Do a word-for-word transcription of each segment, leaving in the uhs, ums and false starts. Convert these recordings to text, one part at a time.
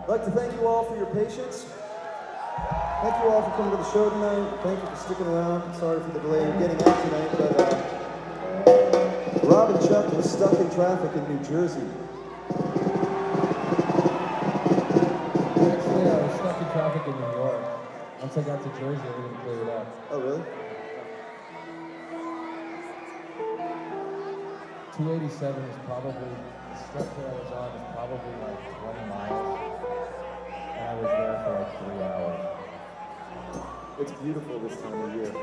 I'd like to thank you all for your patience. Thank you all for coming to the show tonight. Thank you for sticking around. Sorry for the delay in getting out tonight, but uh, Rob and Chuck was stuck in traffic in New Jersey. Actually, I was stuck in traffic in New York. Once I got to Jersey, everything cleared up. Oh, really? two eighty-seven is probably, the stretch that I was on is probably like twenty miles. And I was there for like three hours. It's beautiful this time of year.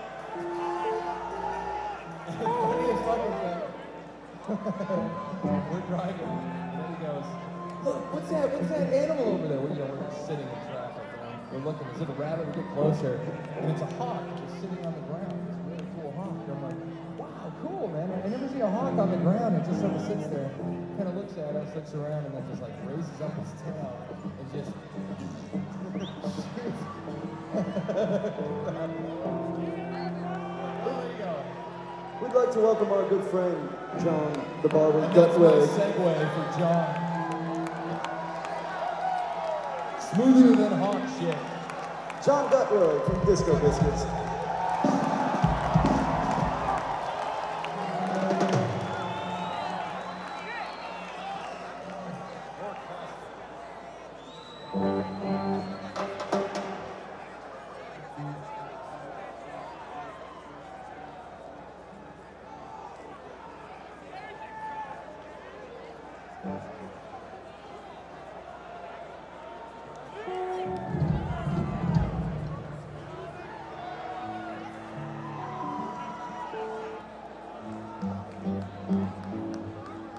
Funniest fucking thing. We're driving, and then he goes, "Look, what's that? What's that animal over there?" We're, you know, we're sitting in traffic, and we're looking. There's a rabbit. We get closer, and it's a hawk just sitting on the ground. It's a really cool hawk. And I'm like, "Wow, cool, man! I never see a hawk on the ground. It just sort of sits there, kind of looks at us, looks around, and then just like raises up its tail and just." We'd like to welcome our good friend, John the Barber And that's my Gutwig. segue for John. Smoother than hawk shit. John Gutwig from Disco Biscuits. Thank you.